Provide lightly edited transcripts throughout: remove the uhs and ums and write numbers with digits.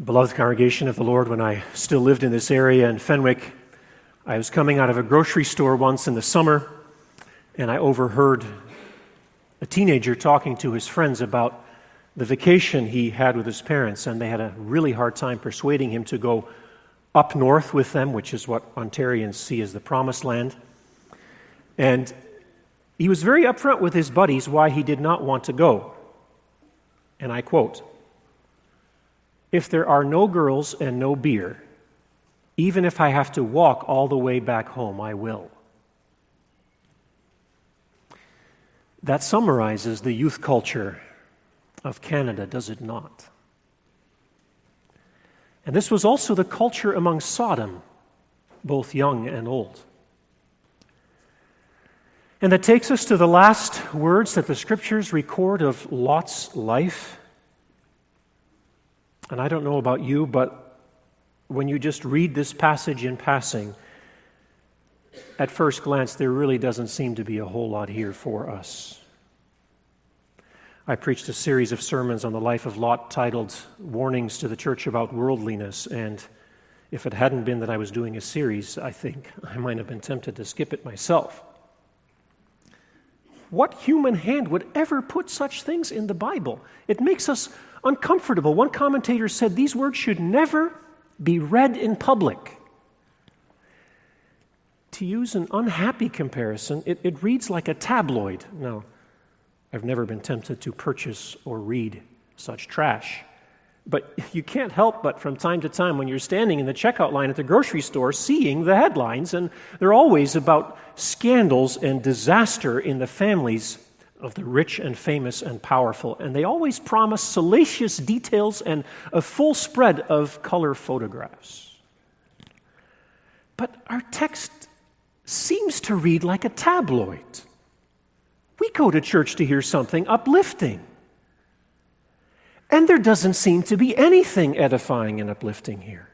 Beloved congregation of the Lord, when I still lived in this area in Fenwick, I was coming out of a grocery store once in the summer, and I overheard a teenager talking to his friends about the vacation he had with his parents, and they had a really hard time persuading him to go up north with them, which is what Ontarians see as the promised land. And he was very upfront with his buddies why he did not want to go. And I quote, "If there are no girls and no beer, even if I have to walk all the way back home, I will." That summarizes the youth culture of Canada, does it not? And this was also the culture among Sodom, both young and old. And that takes us to the last words that the Scriptures record of Lot's life. And I don't know about you, but when you just read this passage in passing, at first glance, there really doesn't seem to be a whole lot here for us. I preached a series of sermons on the life of Lot titled Warnings to the Church About Worldliness, and if it hadn't been that I was doing a series, I think I might have been tempted to skip it myself. What human hand would ever put such things in the Bible? It makes us uncomfortable. One commentator said these words should never be read in public. To use an unhappy comparison, it reads like a tabloid. Now, I've never been tempted to purchase or read such trash. But you can't help but from time to time when you're standing in the checkout line at the grocery store seeing the headlines, and they're always about scandals and disaster in the families of the rich and famous and powerful. And they always promise salacious details and a full spread of color photographs. But our text seems to read like a tabloid. We go to church to hear something uplifting. And there doesn't seem to be anything edifying and uplifting here.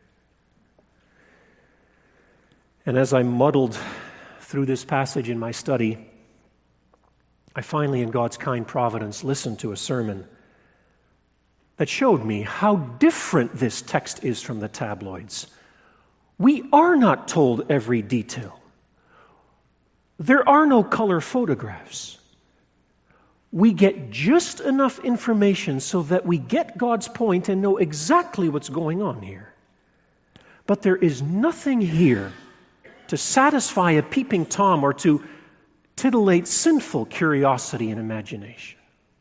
And as I muddled through this passage in my study, I finally, in God's kind providence, listened to a sermon that showed me how different this text is from the tabloids. We are not told every detail. There are no color photographs. We get just enough information so that we get God's point and know exactly what's going on here. But there is nothing here to satisfy a peeping Tom or to titillate sinful curiosity and imagination.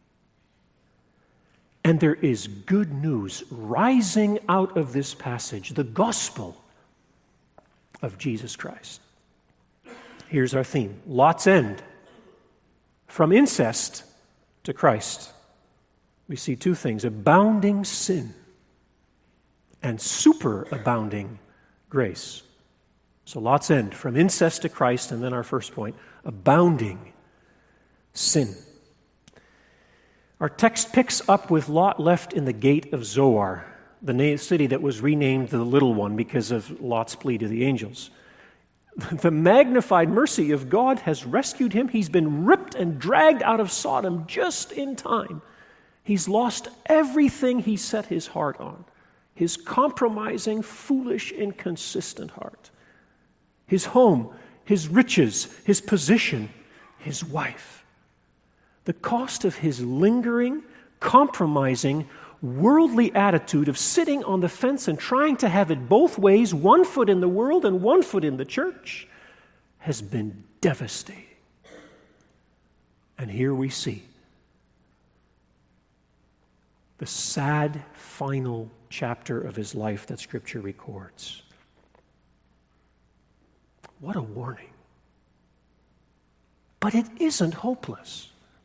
And there is good news rising out of this passage, the gospel of Jesus Christ. Here's our theme, Lot's end. From incest to Christ, we see two things, abounding sin and superabounding grace. So Lot's end, from incest to Christ, and then our first point, abounding sin. Our text picks up with Lot left in the gate of Zoar, the city that was renamed the Little One because of Lot's plea to the angels. The magnified mercy of God has rescued him. He's been ripped and dragged out of Sodom just in time. He's lost everything he set his heart on. His compromising, foolish, inconsistent heart. His home, his riches, his position, his wife. The cost of his lingering, compromising, worldly attitude of sitting on the fence and trying to have it both ways, one foot in the world and one foot in the church, has been devastating. And here we see the sad final chapter of his life that Scripture records. What a warning. But it isn't hopeless.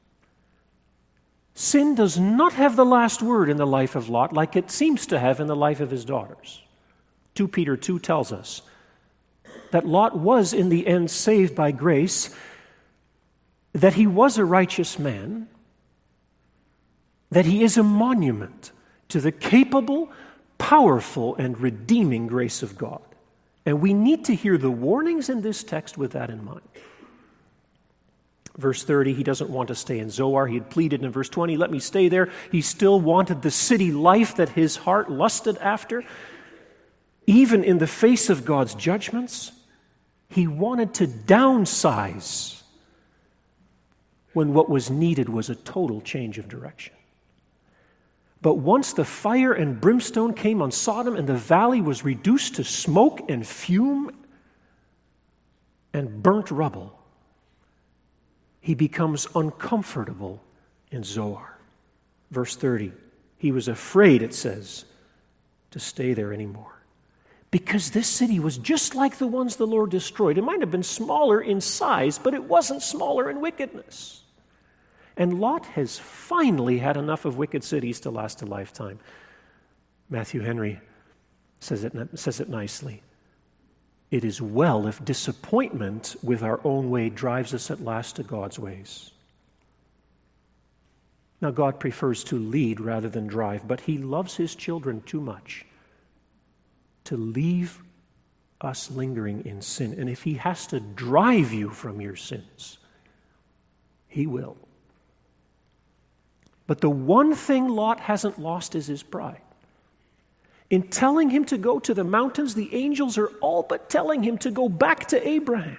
Sin does not have the last word in the life of Lot like it seems to have in the life of his daughters. 2 Peter 2 tells us that Lot was in the end saved by grace, that he was a righteous man, that he is a monument to the capable, powerful, and redeeming grace of God. And we need to hear the warnings in this text with that in mind. Verse 30, he doesn't want to stay in Zoar. He had pleaded in verse 20, let me stay there. He still wanted the city life that his heart lusted after. Even in the face of God's judgments, he wanted to downsize when what was needed was a total change of direction. But once the fire and brimstone came on Sodom and the valley was reduced to smoke and fume and burnt rubble, he becomes uncomfortable in Zoar. Verse 30, he was afraid, it says, to stay there anymore. Because this city was just like the ones the Lord destroyed. It might have been smaller in size, but it wasn't smaller in wickedness. And Lot has finally had enough of wicked cities to last a lifetime. Matthew Henry says it nicely. It is well if disappointment with our own way drives us at last to God's ways. Now, God prefers to lead rather than drive, but he loves his children too much to leave us lingering in sin. And if he has to drive you from your sins, he will. But the one thing Lot hasn't lost is his pride. In telling him to go to the mountains, the angels are all but telling him to go back to Abraham.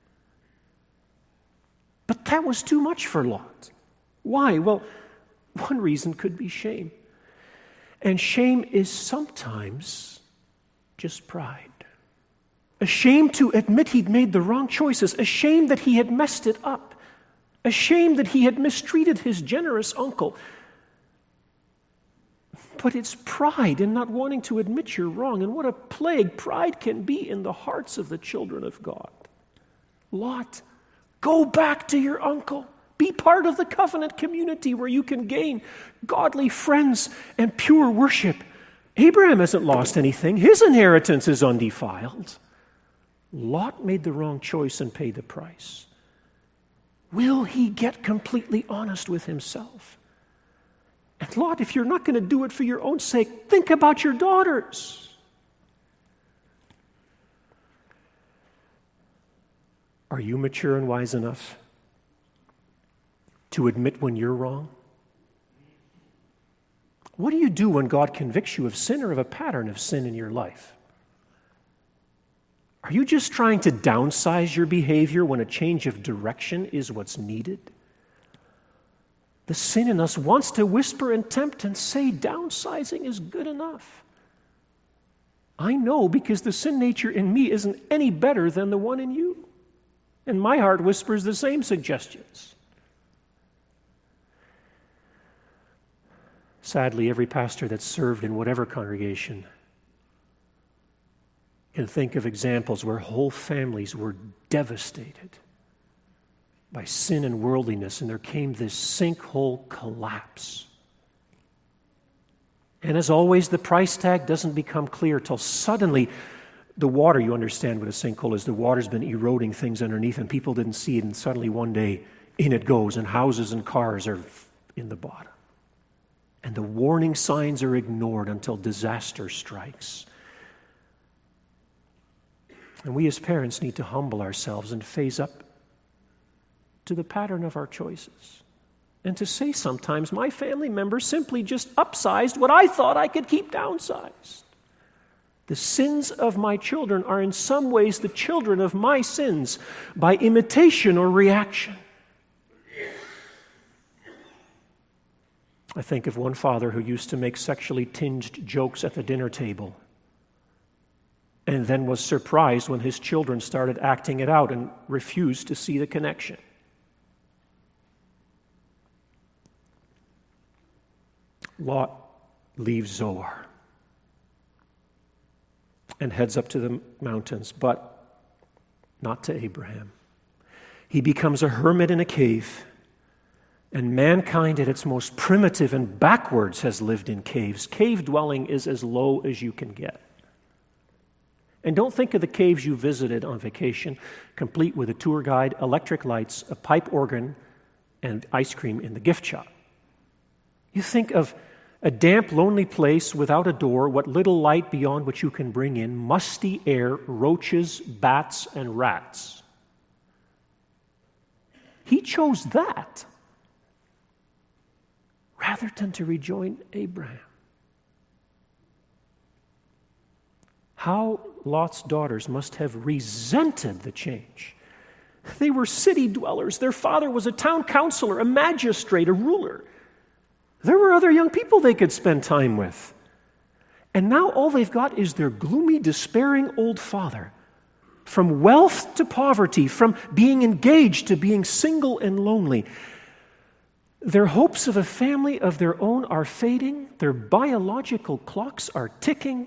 But that was too much for Lot. Why? Well, one reason could be shame. And shame is sometimes just pride. Ashamed to admit he'd made the wrong choices. Ashamed that he had messed it up. Ashamed that he had mistreated his generous uncle. But it's pride in not wanting to admit you're wrong. And what a plague pride can be in the hearts of the children of God. Lot, go back to your uncle. Be part of the covenant community where you can gain godly friends and pure worship. Abraham hasn't lost anything. His inheritance is undefiled. Lot made the wrong choice and paid the price. Will he get completely honest with himself? And Lot, if you're not going to do it for your own sake, think about your daughters. Are you mature and wise enough to admit when you're wrong? What do you do when God convicts you of sin or of a pattern of sin in your life? Are you just trying to downsize your behavior when a change of direction is what's needed? The sin in us wants to whisper and tempt and say downsizing is good enough. I know because the sin nature in me isn't any better than the one in you. And my heart whispers the same suggestions. Sadly, every pastor that's served in whatever congregation can think of examples where whole families were devastated by sin and worldliness, and there came this sinkhole collapse. And as always, the price tag doesn't become clear till suddenly the water, you understand what a sinkhole is, the water's been eroding things underneath and people didn't see it, and suddenly one day in it goes and houses and cars are in the bottom. And the warning signs are ignored until disaster strikes. And we as parents need to humble ourselves and phase up to the pattern of our choices. And to say sometimes, my family members simply just upsized what I thought I could keep downsized. The sins of my children are in some ways the children of my sins by imitation or reaction. I think of one father who used to make sexually tinged jokes at the dinner table and then was surprised when his children started acting it out and refused to see the connection. Lot leaves Zoar and heads up to the mountains, but not to Abraham. He becomes a hermit in a cave, and mankind at its most primitive and backwards has lived in caves. Cave dwelling is as low as you can get. And don't think of the caves you visited on vacation, complete with a tour guide, electric lights, a pipe organ, and ice cream in the gift shop. You think of a damp, lonely place without a door, what little light beyond which you can bring in, musty air, roaches, bats, and rats. He chose that rather than to rejoin Abraham. How Lot's daughters must have resented the change. They were city dwellers. Their father was a town councilor, a magistrate, a ruler. There were other young people they could spend time with. And now all they've got is their gloomy, despairing old father. From wealth to poverty, from being engaged to being single and lonely. Their hopes of a family of their own are fading. Their biological clocks are ticking.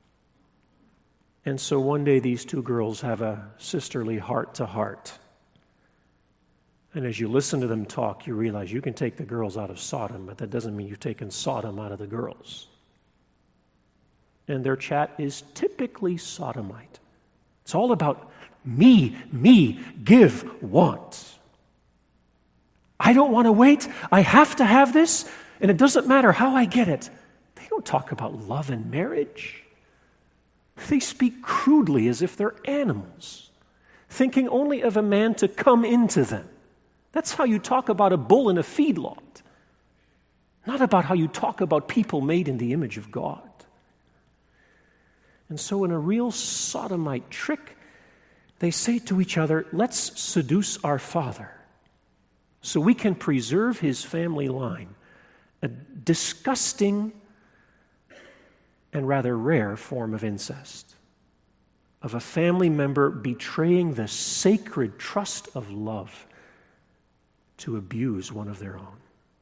And so one day these two girls have a sisterly heart-to-heart. And as you listen to them talk, you realize you can take the girls out of Sodom, but that doesn't mean you've taken Sodom out of the girls. And their chat is typically sodomite. It's all about me, give, want. I don't want to wait. I have to have this, and it doesn't matter how I get it. They don't talk about love and marriage. They speak crudely as if they're animals, thinking only of a man to come into them. That's how you talk about a bull in a feedlot, not about how you talk about people made in the image of God. And so in a real sodomite trick, they say to each other, let's seduce our father so we can preserve his family line. A disgusting and rather rare form of incest, of a family member betraying the sacred trust of love to abuse one of their own.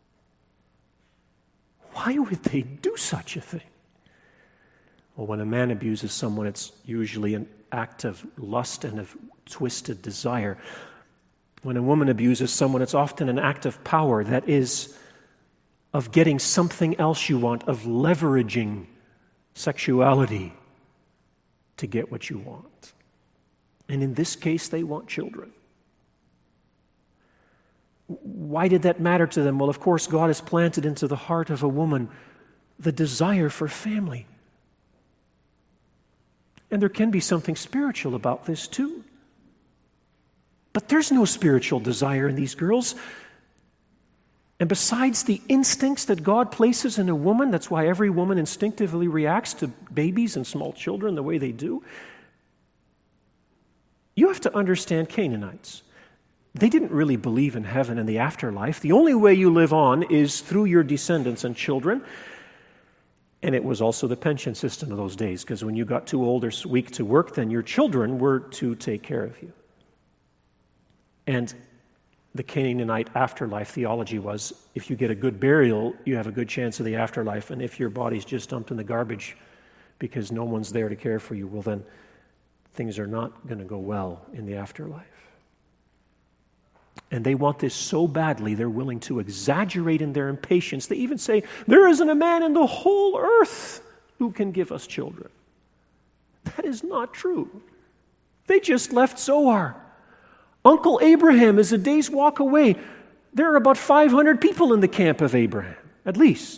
Why would they do such a thing? Well, when a man abuses someone, it's usually an act of lust and of twisted desire. When a woman abuses someone, it's often an act of power, that is, of getting something else you want, of leveraging sexuality to get what you want. And in this case, they want children. Why did that matter to them? Well, of course, God has planted into the heart of a woman the desire for family. And there can be something spiritual about this too. But there's no spiritual desire in these girls. And besides the instincts that God places in a woman, that's why every woman instinctively reacts to babies and small children the way they do. You have to understand Canaanites. They didn't really believe in heaven and the afterlife. The only way you live on is through your descendants and children. And it was also the pension system of those days, because when you got too old or weak to work, then your children were to take care of you. And the Canaanite afterlife theology was, if you get a good burial, you have a good chance of the afterlife. And if your body's just dumped in the garbage because no one's there to care for you, well then things are not going to go well in the afterlife. And they want this so badly, they're willing to exaggerate in their impatience. They even say, there isn't a man in the whole earth who can give us children. That is not true. They just left Zoar. Uncle Abraham is a day's walk away. There are about 500 people in the camp of Abraham, at least.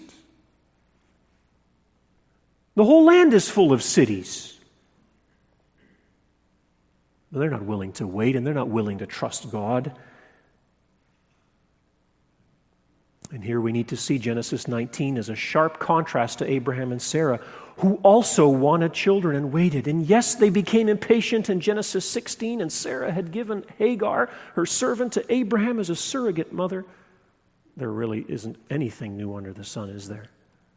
The whole land is full of cities. But they're not willing to wait, and they're not willing to trust God. And here we need to see Genesis 19 as a sharp contrast to Abraham and Sarah, who also wanted children and waited. And yes, they became impatient in Genesis 16, and Sarah had given Hagar, her servant, to Abraham as a surrogate mother. There really isn't anything new under the sun, is there?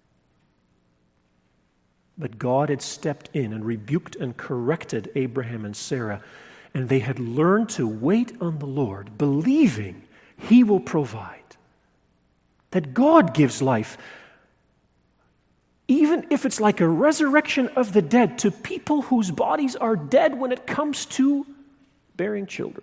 But God had stepped in and rebuked and corrected Abraham and Sarah, and they had learned to wait on the Lord, believing He will provide. That God gives life, even if it's like a resurrection of the dead, to people whose bodies are dead when it comes to bearing children.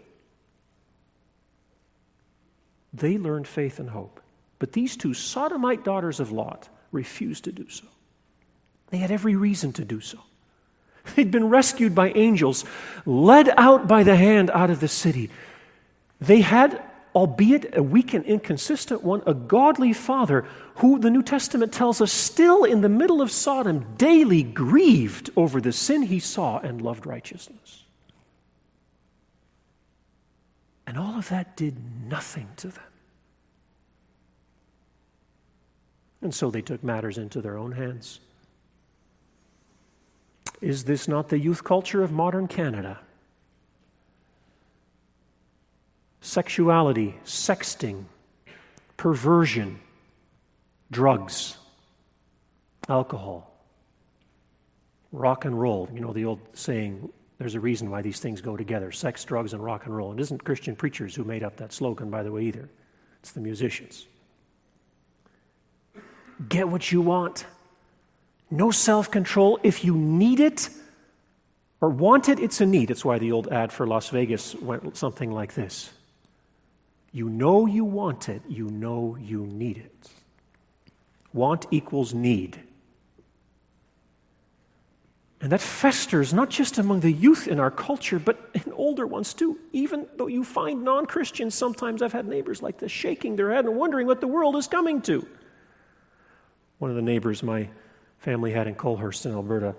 They learned faith and hope. But these two sodomite daughters of Lot refused to do so. They had every reason to do so. They'd been rescued by angels, led out by the hand out of the city. They had, albeit a weak and inconsistent one, a godly father who the New Testament tells us still in the middle of Sodom daily grieved over the sin he saw and loved righteousness. And all of that did nothing to them. And so they took matters into their own hands. Is this not the youth culture of modern Canada? Sexuality, sexting, perversion, drugs, alcohol, rock and roll. You know the old saying, there's a reason why these things go together, sex, drugs, and rock and roll. And it isn't Christian preachers who made up that slogan, by the way, either. It's the musicians. Get what you want. No self-control. If you need it or want it, it's a need. It's why the old ad for Las Vegas went something like this. You know you want it. You know you need it. Want equals need. And that festers not just among the youth in our culture, but in older ones too. Even though you find non-Christians, sometimes I've had neighbors like this shaking their head and wondering what the world is coming to. One of the neighbors my family had in Colhurst in Alberta,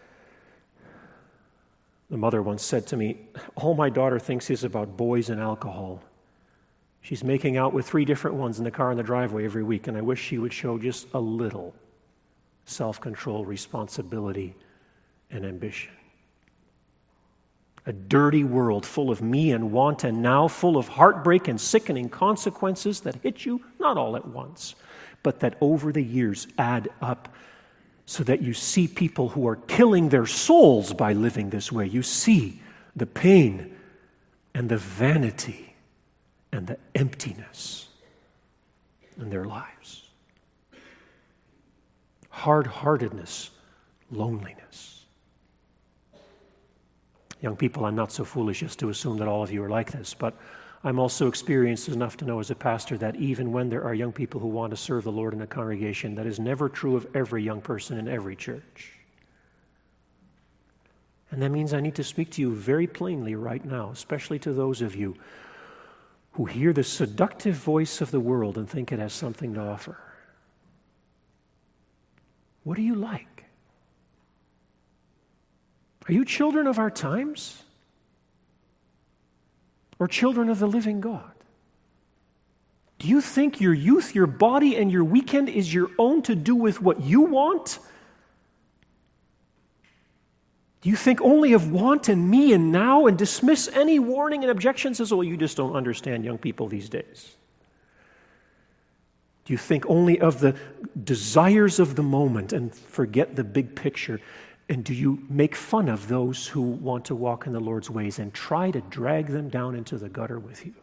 the mother once said to me, all my daughter thinks is about boys and alcohol. She's making out with 3 different ones in the car in the driveway every week, and I wish she would show just a little self-control, responsibility, and ambition. A dirty world full of me and want, and now full of heartbreak and sickening consequences that hit you not all at once, but that over the years add up so that you see people who are killing their souls by living this way. You see the pain and the vanity and the emptiness in their lives. Hard-heartedness, loneliness. Young people, I'm not so foolish as to assume that all of you are like this, but I'm also experienced enough to know as a pastor that even when there are young people who want to serve the Lord in a congregation, that is never true of every young person in every church. And that means I need to speak to you very plainly right now, especially to those of you who hear the seductive voice of the world and think it has something to offer. What do you like? Are you children of our times? Or children of the living God? Do you think your youth, your body, and your weekend is your own to do with what you want? Do you think only of want and me and now and dismiss any warning and objections as, oh, you just don't understand young people these days? Do you think only of the desires of the moment and forget the big picture? And do you make fun of those who want to walk in the Lord's ways and try to drag them down into the gutter with you?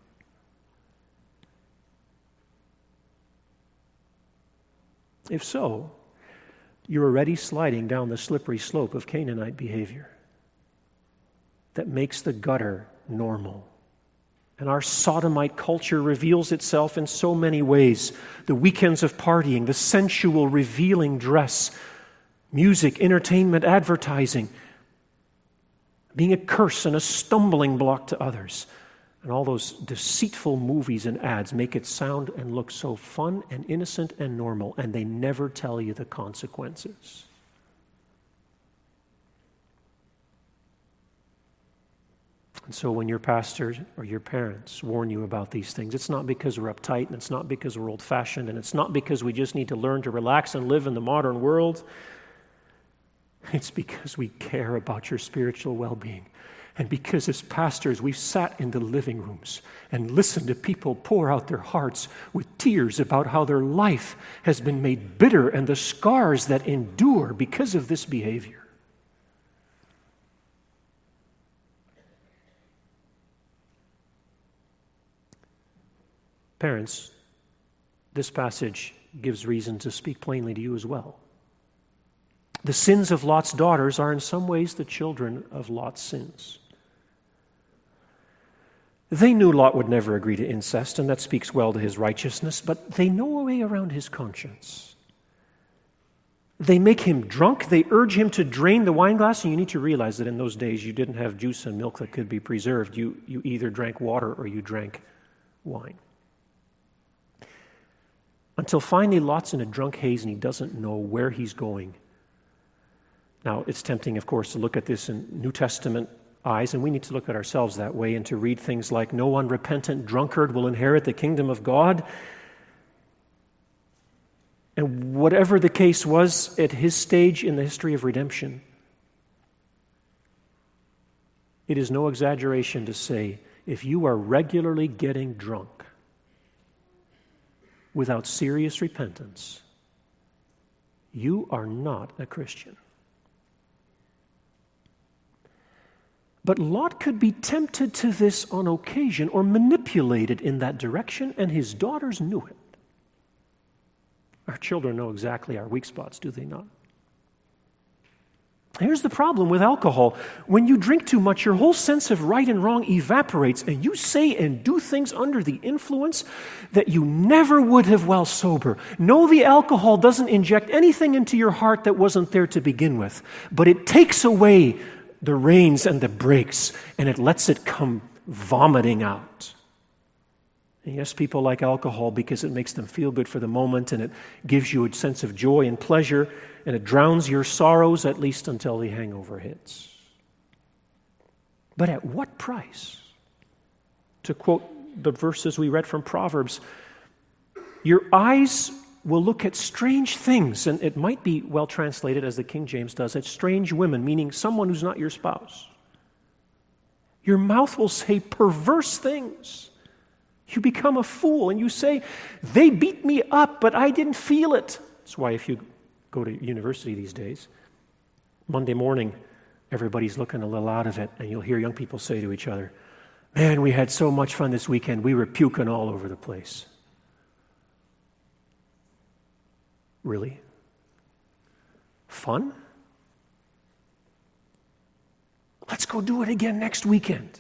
If so, you're already sliding down the slippery slope of Canaanite behavior that makes the gutter normal. And our sodomite culture reveals itself in so many ways. The weekends of partying, the sensual, revealing dress, music, entertainment, advertising, being a curse and a stumbling block to others. And all those deceitful movies and ads make it sound and look so fun and innocent and normal, and they never tell you the consequences. And so when your pastors or your parents warn you about these things, it's not because we're uptight, and it's not because we're old-fashioned, and it's not because we just need to learn to relax and live in the modern world. It's because we care about your spiritual well-being. And because as pastors, we've sat in the living rooms and listened to people pour out their hearts with tears about how their life has been made bitter and the scars that endure because of this behavior. Parents, this passage gives reason to speak plainly to you as well. The sins of Lot's daughters are in some ways the children of Lot's sins. They knew Lot would never agree to incest, and that speaks well to his righteousness, but they know a way around his conscience. They make him drunk. They urge him to drain the wine glass, and you need to realize that in those days you didn't have juice and milk that could be preserved. You either drank water or you drank wine. Until finally Lot's in a drunk haze and he doesn't know where he's going. Now, it's tempting, of course, to look at this in New Testament eyes, and we need to look at ourselves that way and to read things like, no unrepentant drunkard will inherit the kingdom of God. And whatever the case was at his stage in the history of redemption, it is no exaggeration to say, if you are regularly getting drunk without serious repentance, you are not a Christian. But Lot could be tempted to this on occasion or manipulated in that direction, and his daughters knew it. Our children know exactly our weak spots, do they not? Here's the problem with alcohol. When you drink too much, your whole sense of right and wrong evaporates, and you say and do things under the influence that you never would have while sober. No, the alcohol doesn't inject anything into your heart that wasn't there to begin with, but it takes away the reins and the brakes, and it lets it come vomiting out. And yes, people like alcohol because it makes them feel good for the moment, and it gives you a sense of joy and pleasure, and it drowns your sorrows, at least until the hangover hits. But at what price? To quote the verses we read from Proverbs, your eyes will look at strange things, and it might be well translated, as the King James does, at strange women, meaning someone who's not your spouse. Your mouth will say perverse things. You become a fool, and you say, they beat me up, but I didn't feel it. That's why if you go to university these days, Monday morning, everybody's looking a little out of it, and you'll hear young people say to each other, man, we had so much fun this weekend, we were puking all over the place. Really? Fun? Let's go do it again next weekend.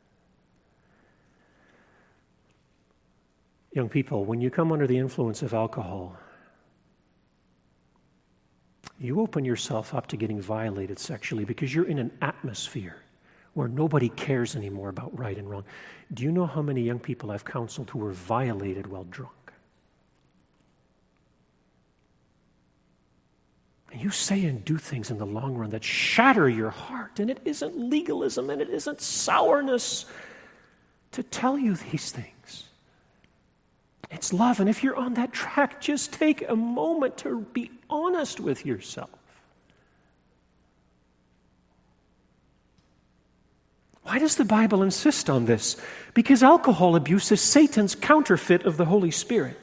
Young people, when you come under the influence of alcohol, you open yourself up to getting violated sexually because you're in an atmosphere where nobody cares anymore about right and wrong. Do you know how many young people I've counseled who were violated while drunk? And you say and do things in the long run that shatter your heart, and it isn't legalism and it isn't sourness to tell you these things. It's love, and if you're on that track, just take a moment to be honest with yourself. Why does the Bible insist on this? Because alcohol abuse is Satan's counterfeit of the Holy Spirit.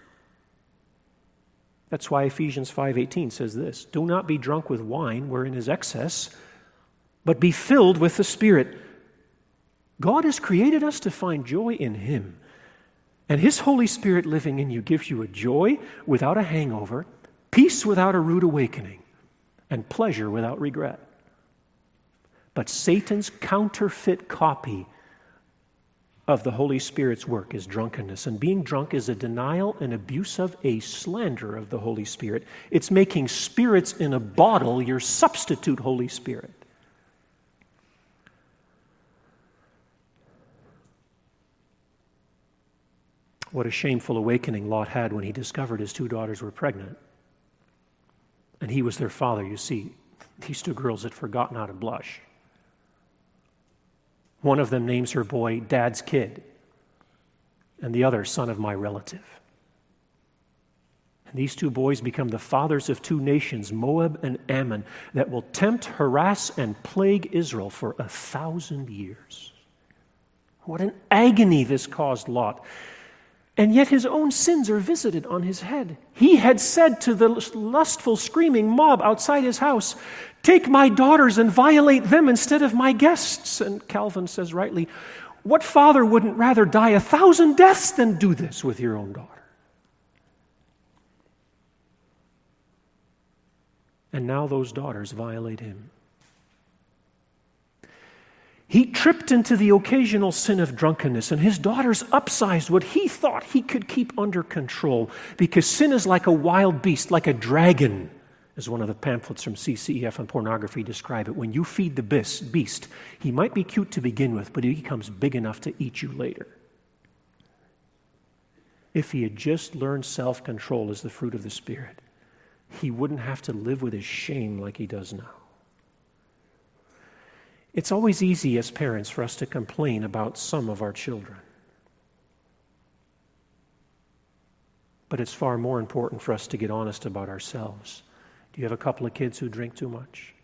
That's why Ephesians 5:18 says this, do not be drunk with wine wherein is excess, but be filled with the Spirit. God has created us to find joy in Him. And His Holy Spirit living in you gives you a joy without a hangover, peace without a rude awakening, and pleasure without regret. But Satan's counterfeit copy of the Holy Spirit's work is drunkenness. And being drunk is a denial and abuse of, a slander of the Holy Spirit. It's making spirits in a bottle your substitute Holy Spirit. What a shameful awakening Lot had when he discovered his two daughters were pregnant. And he was their father, you see. These two girls had forgotten how to blush. One of them names her boy Dad's Kid, and the other Son of My Relative. And these two boys become the fathers of two nations, Moab and Ammon, that will tempt, harass, and plague Israel for 1,000 years. What an agony this caused Lot. And yet his own sins are visited on his head. He had said to the lustful, screaming mob outside his house, take my daughters and violate them instead of my guests. And Calvin says rightly, what father wouldn't rather die 1,000 deaths than do this with your own daughter? And now those daughters violate him. He tripped into the occasional sin of drunkenness, and his daughters upsized what he thought he could keep under control, because sin is like a wild beast, like a dragon, as one of the pamphlets from CCEF on pornography describe it. When you feed the beast, he might be cute to begin with, but he becomes big enough to eat you later. If he had just learned self-control as the fruit of the Spirit, he wouldn't have to live with his shame like he does now. It's always easy as parents for us to complain about some of our children. But it's far more important for us to get honest about ourselves. Do you have a couple of kids who drink too much?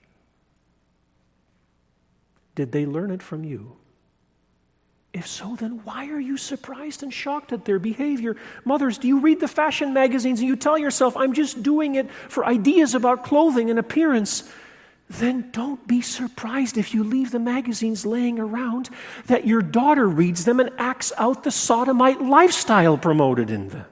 Did they learn it from you? If so, then why are you surprised and shocked at their behavior? Mothers, do you read the fashion magazines and you tell yourself, I'm just doing it for ideas about clothing and appearance? Then don't be surprised if you leave the magazines laying around that your daughter reads them and acts out the sodomite lifestyle promoted in them.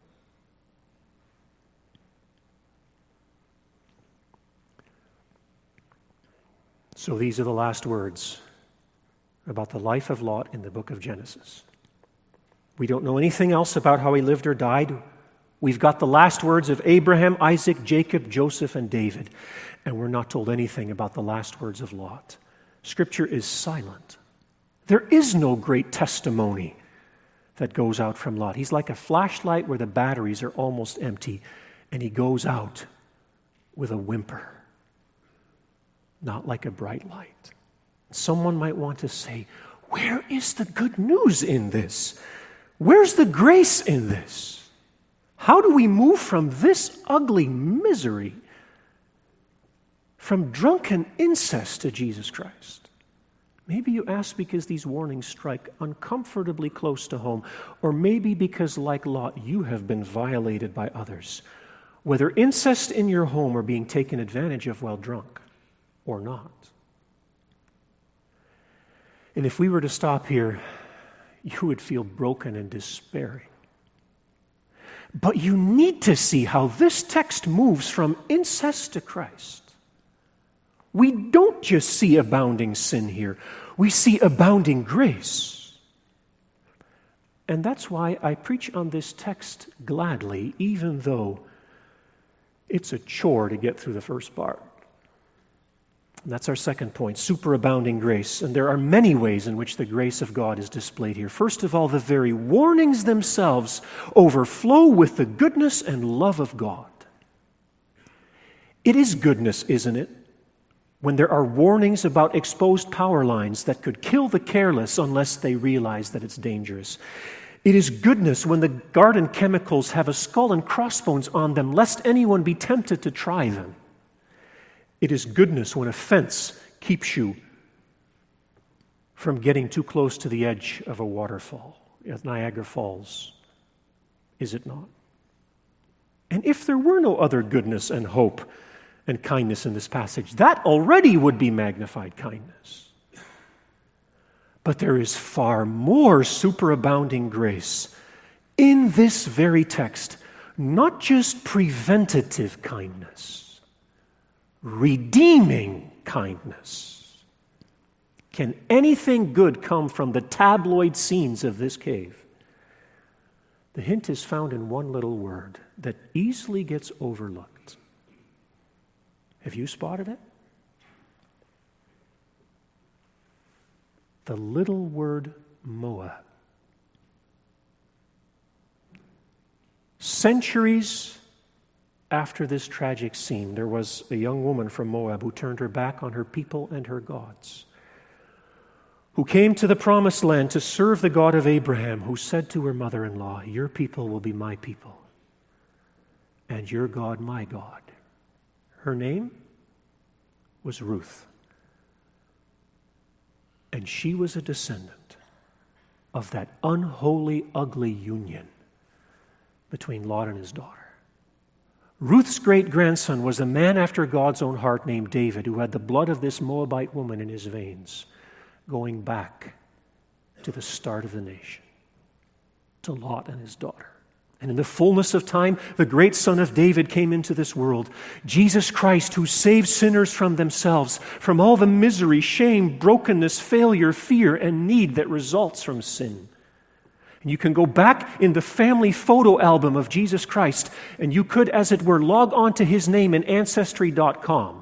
So these are the last words about the life of Lot in the book of Genesis. We don't know anything else about how he lived or died. We've got the last words of Abraham, Isaac, Jacob, Joseph, and David, and we're not told anything about the last words of Lot. Scripture is silent. There is no great testimony that goes out from Lot. He's like a flashlight where the batteries are almost empty, and he goes out with a whimper, not like a bright light. Someone might want to say, where is the good news in this? Where's the grace in this? How do we move from this ugly misery, from drunken incest to Jesus Christ? Maybe you ask because these warnings strike uncomfortably close to home, or maybe because, like Lot, you have been violated by others, whether incest in your home or being taken advantage of while drunk or not. And if we were to stop here, you would feel broken and despairing. But you need to see how this text moves from incest to Christ. We don't just see abounding sin here. We see abounding grace. And that's why I preach on this text gladly, even though it's a chore to get through the first part. And that's our second point, superabounding grace. And there are many ways in which the grace of God is displayed here. First of all, the very warnings themselves overflow with the goodness and love of God. It is goodness, isn't it, when there are warnings about exposed power lines that could kill the careless unless they realize that it's dangerous. It is goodness when the garden chemicals have a skull and crossbones on them, lest anyone be tempted to try them. It is goodness when a fence keeps you from getting too close to the edge of a waterfall at Niagara Falls, is it not? And if there were no other goodness and hope and kindness in this passage, that already would be magnified kindness. But there is far more superabounding grace in this very text, not just preventative kindness, redeeming kindness. Can anything good come from the tabloid scenes of this cave? The hint is found in one little word that easily gets overlooked. Have you spotted it? The little word Moab. Centuries after this tragic scene, there was a young woman from Moab who turned her back on her people and her gods, who came to the promised land to serve the God of Abraham, who said to her mother-in-law, your people will be my people, and your God my God. Her name was Ruth, and she was a descendant of that unholy, ugly union between Lot and his daughter. Ruth's great-grandson was a man after God's own heart named David, who had the blood of this Moabite woman in his veins, going back to the start of the nation, to Lot and his daughter. And in the fullness of time, the great Son of David came into this world, Jesus Christ, who saves sinners from themselves, from all the misery, shame, brokenness, failure, fear, and need that results from sin. And you can go back in the family photo album of Jesus Christ, and you could, as it were, log on to his name in Ancestry.com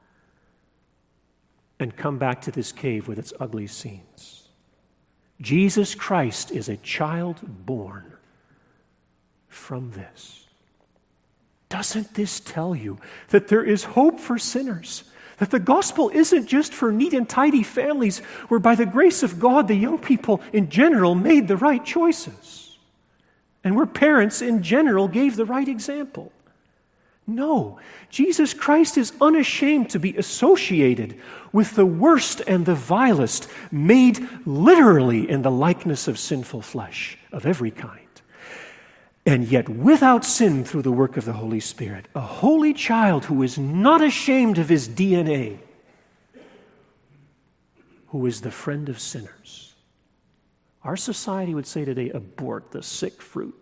and come back to this cave with its ugly scenes. Jesus Christ is a child born from this. Doesn't this tell you that there is hope for sinners? That the gospel isn't just for neat and tidy families where by the grace of God the young people in general made the right choices and where parents in general gave the right example. No, Jesus Christ is unashamed to be associated with the worst and the vilest, made literally in the likeness of sinful flesh of every kind. And yet without sin through the work of the Holy Spirit, a holy child who is not ashamed of his DNA, who is the friend of sinners. Our society would say today, abort the sick fruit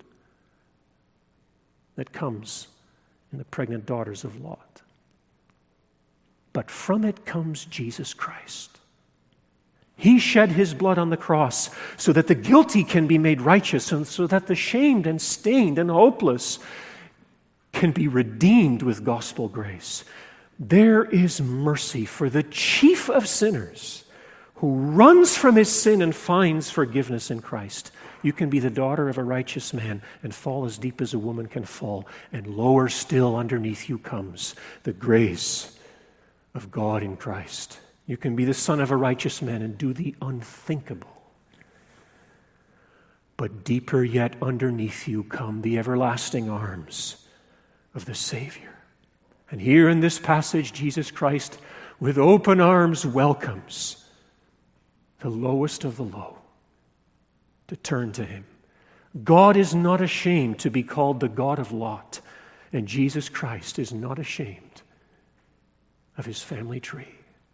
that comes in the pregnant daughters of Lot. But from it comes Jesus Christ. He shed his blood on the cross so that the guilty can be made righteous and so that the shamed and stained and hopeless can be redeemed with gospel grace. There is mercy for the chief of sinners who runs from his sin and finds forgiveness in Christ. You can be the daughter of a righteous man and fall as deep as a woman can fall, and lower still underneath you comes the grace of God in Christ. You can be the son of a righteous man and do the unthinkable. But deeper yet underneath you come the everlasting arms of the Savior. And here in this passage, Jesus Christ, with open arms, welcomes the lowest of the low to turn to him. God is not ashamed to be called the God of Lot, and Jesus Christ is not ashamed of his family tree.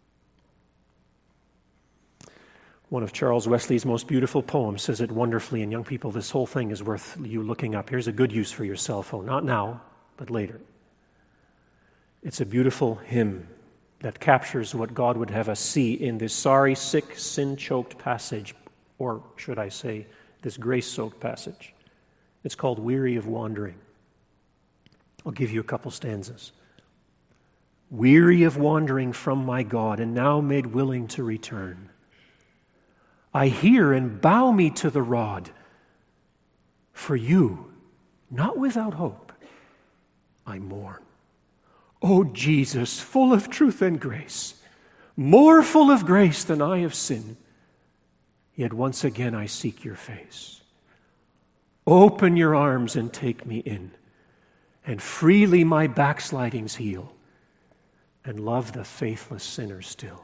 One of Charles Wesley's most beautiful poems says it wonderfully, and young people, this whole thing is worth you looking up. Here's a good use for your cell phone, not now, but later. It's a beautiful hymn that captures what God would have us see in this sorry, sick, sin-choked passage, or should I say, this grace-soaked passage. It's called Weary of Wandering. I'll give you a couple stanzas. Weary of wandering from my God, and now made willing to return, I hear and bow me to the rod. For you, not without hope, I mourn. O Jesus, full of truth and grace, more full of grace than I of sin, yet once again I seek your face. Open your arms and take me in, and freely my backslidings heal, and love the faithless sinner still.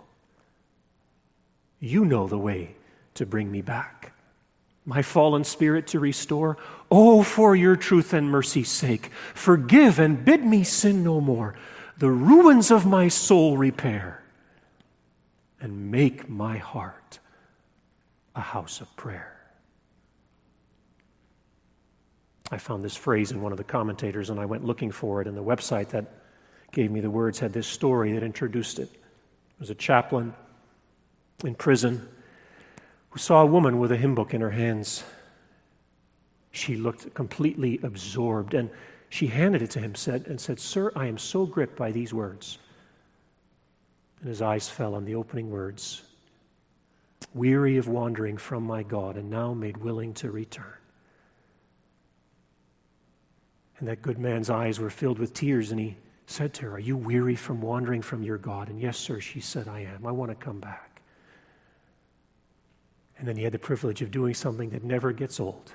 You know the way to bring me back, my fallen spirit to restore. Oh, for your truth and mercy's sake, forgive and bid me sin no more. The ruins of my soul repair, and make my heart a house of prayer. I found this phrase in one of the commentators, and I went looking for it, and the website that gave me the words had this story that introduced it. It was a chaplain in prison who saw a woman with a hymn book in her hands. She looked completely absorbed, and she handed it to him and said, "Sir, I am so gripped by these words." And his eyes fell on the opening words, "Weary of wandering from my God, and now made willing to return." And that good man's eyes were filled with tears, and he said to her, "Are you weary from wandering from your God?" And "Yes, sir," she said, "I am. I want to come back." And then he had the privilege of doing something that never gets old.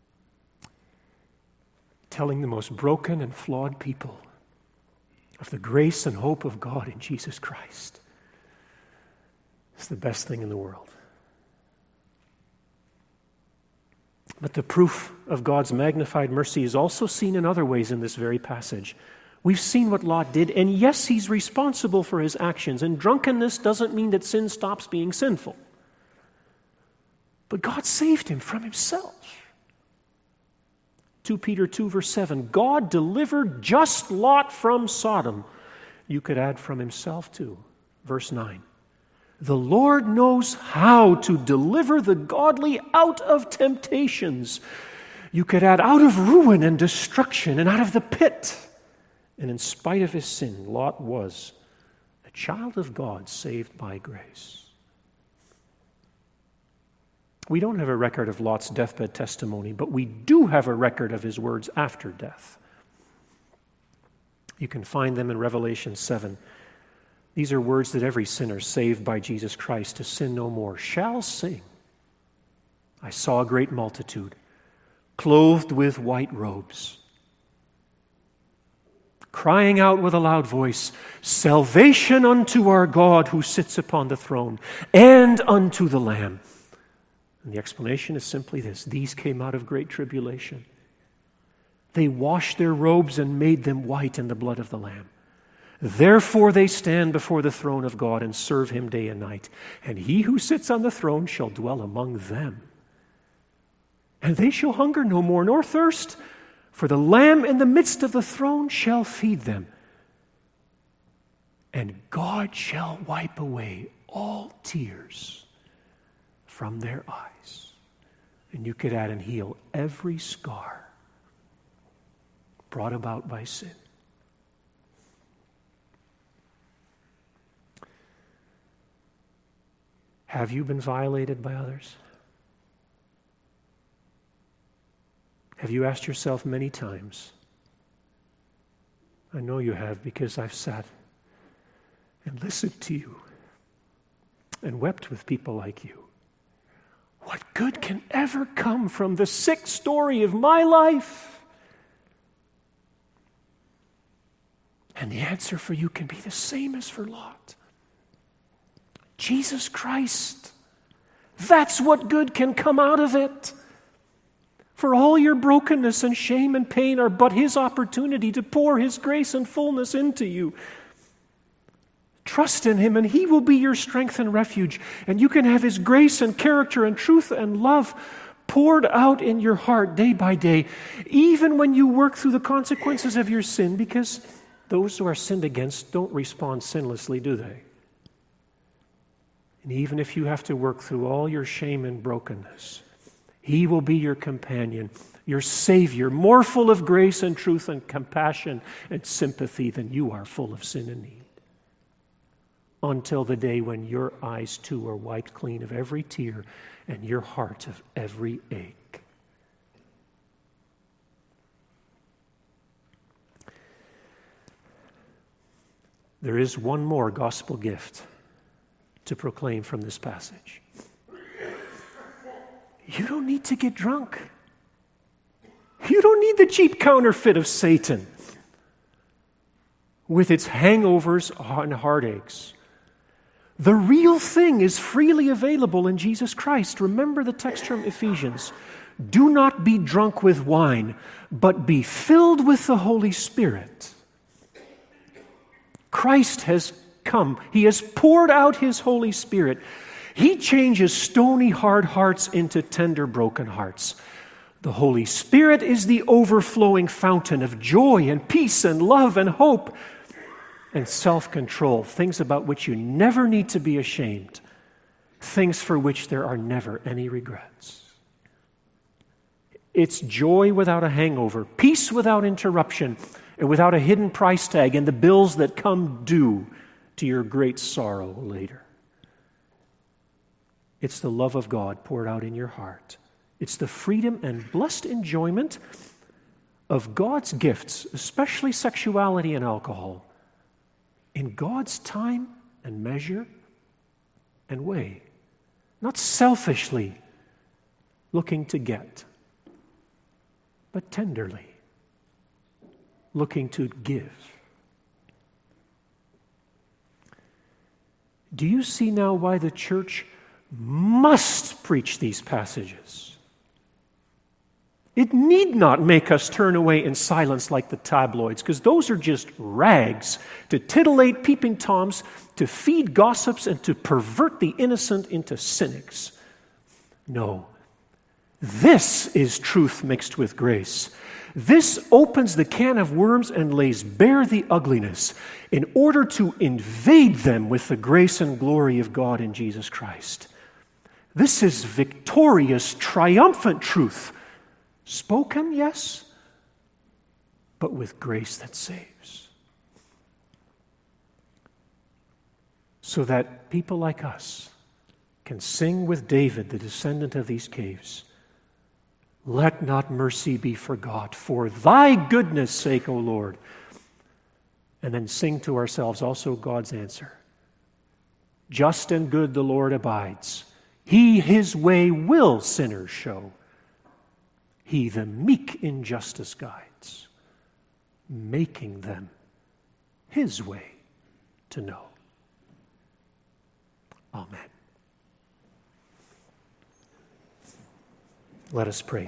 Telling the most broken and flawed people of the grace and hope of God in Jesus Christ. It's the best thing in the world. But the proof of God's magnified mercy is also seen in other ways in this very passage. We've seen what Lot did, and yes, he's responsible for his actions, and drunkenness doesn't mean that sin stops being sinful. But God saved him from himself. 2 Peter 2 verse 7, God delivered just Lot from Sodom. You could add from himself too. Verse 9, the Lord knows how to deliver the godly out of temptations. You could add out of ruin and destruction and out of the pit. And in spite of his sin, Lot was a child of God saved by grace. We don't have a record of Lot's deathbed testimony, but we do have a record of his words after death. You can find them in Revelation 7. These are words that every sinner saved by Jesus Christ to sin no more shall sing. I saw a great multitude, clothed with white robes, crying out with a loud voice, "Salvation unto our God who sits upon the throne, and unto the Lamb." And the explanation is simply this: these came out of great tribulation. They washed their robes and made them white in the blood of the Lamb. Therefore they stand before the throne of God and serve Him day and night. And He who sits on the throne shall dwell among them. And they shall hunger no more, nor thirst, for the Lamb in the midst of the throne shall feed them. And God shall wipe away all tears from their eyes. And you could add and heal every scar brought about by sin. Have you been violated by others? Have you asked yourself many times? I know you have, because I've sat and listened to you and wept with people like you. What good can ever come from the sick story of my life? And the answer for you can be the same as for Lot. Jesus Christ. That's what good can come out of it. For all your brokenness and shame and pain are but His opportunity to pour His grace and fullness into you. Trust in Him and He will be your strength and refuge. And you can have His grace and character and truth and love poured out in your heart day by day, even when you work through the consequences of your sin, because those who are sinned against don't respond sinlessly, do they? And even if you have to work through all your shame and brokenness, He will be your companion, your Savior, more full of grace and truth and compassion and sympathy than you are full of sin and need. Until the day when your eyes too are wiped clean of every tear and your heart of every ache. There is one more gospel gift to proclaim from this passage. You don't need to get drunk. You don't need the cheap counterfeit of Satan with its hangovers and heartaches. The real thing is freely available in Jesus Christ. Remember the text from Ephesians. Do not be drunk with wine, but be filled with the Holy Spirit. Christ has come. He has poured out His Holy Spirit. He changes stony, hard hearts into tender, broken hearts. The Holy Spirit is the overflowing fountain of joy and peace and love and hope and self-control, things about which you never need to be ashamed, things for which there are never any regrets. It's joy without a hangover, peace without interruption, and without a hidden price tag and the bills that come due to your great sorrow later. It's the love of God poured out in your heart. It's the freedom and blessed enjoyment of God's gifts, especially sexuality and alcohol, in God's time and measure and way. Not selfishly looking to get, but tenderly looking to give. Do you see now why the church must preach these passages? It need not make us turn away in silence like the tabloids, because those are just rags to titillate peeping toms, to feed gossips, and to pervert the innocent into cynics. No. This is truth mixed with grace. This opens the can of worms and lays bare the ugliness in order to invade them with the grace and glory of God in Jesus Christ. This is victorious, triumphant truth. Spoken, yes, but with grace that saves. So that people like us can sing with David, the descendant of these caves, "Let not mercy be forgot, for thy goodness' sake, O Lord." And then sing to ourselves also God's answer. Just and good the Lord abides. He his way will sinners show. He the meek in justice guides, making them his way to know. Amen. Let us pray.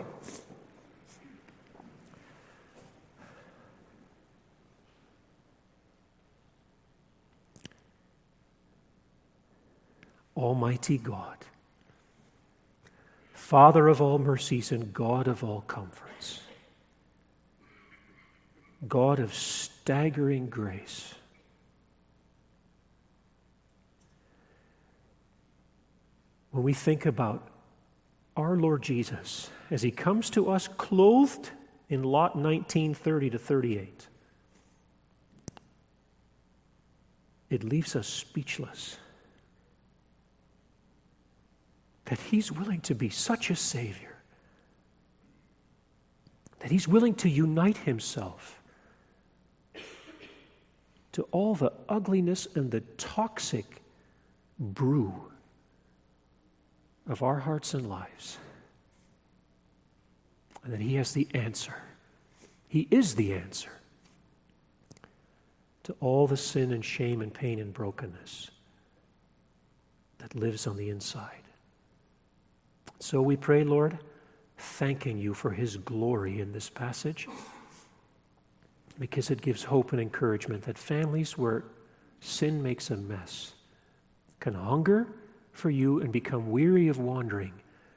Almighty God, Father of all mercies and God of all comforts, God of staggering grace, when we think about our Lord Jesus as he comes to us clothed in Lot 19:30-38, it leaves us speechless. That he's willing to be such a Savior, that he's willing to unite himself to all the ugliness and the toxic brew of our hearts and lives, and that he has the answer. He is the answer to all the sin and shame and pain and brokenness that lives on the inside. So we pray, Lord, thanking you for his glory in this passage, because it gives hope and encouragement that families where sin makes a mess can hunger for you and become weary of wandering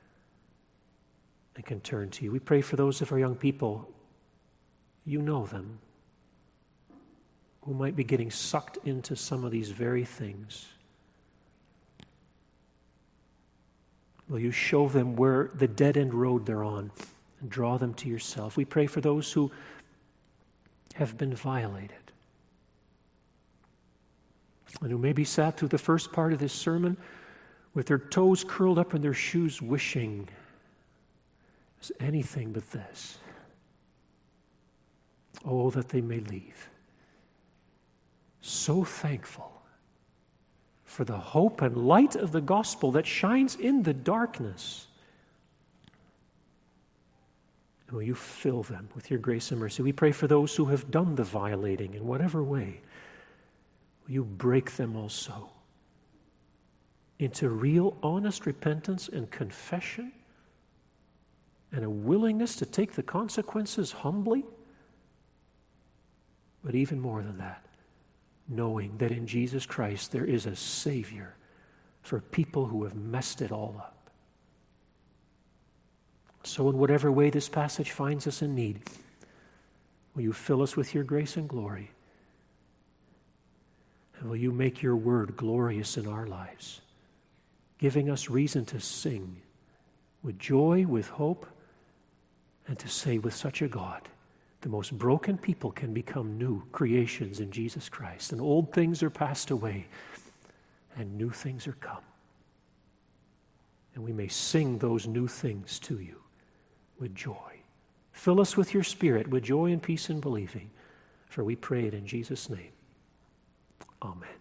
and can turn to you. We pray for those of our young people, you know them, who might be getting sucked into some of these very things. Will you show them where the dead-end road they're on and draw them to yourself? We pray for those who have been violated and who maybe sat through the first part of this sermon with their toes curled up in their shoes, wishing it was anything but this. Oh, that they may leave so thankful for the hope and light of the gospel that shines in the darkness. And will you fill them with your grace and mercy? We pray for those who have done the violating in whatever way. Will you break them also into real, honest repentance and confession and a willingness to take the consequences humbly? But even more than that, knowing that in Jesus Christ there is a Savior for people who have messed it all up. So in whatever way this passage finds us in need, will you fill us with your grace and glory? And will you make your word glorious in our lives, giving us reason to sing with joy, with hope, and to say with such a God, the most broken people can become new creations in Jesus Christ. And old things are passed away, and new things are come. And we may sing those new things to you with joy. Fill us with your Spirit, with joy and peace in believing. For we pray it in Jesus' name. Amen.